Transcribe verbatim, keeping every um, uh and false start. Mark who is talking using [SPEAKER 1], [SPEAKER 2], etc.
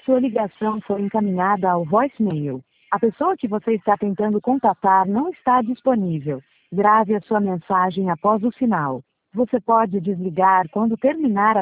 [SPEAKER 1] Sua ligação foi encaminhada ao voicemail. A pessoa que você está tentando contatar não está disponível. Grave a sua mensagem após o sinal. Você pode desligar quando terminar a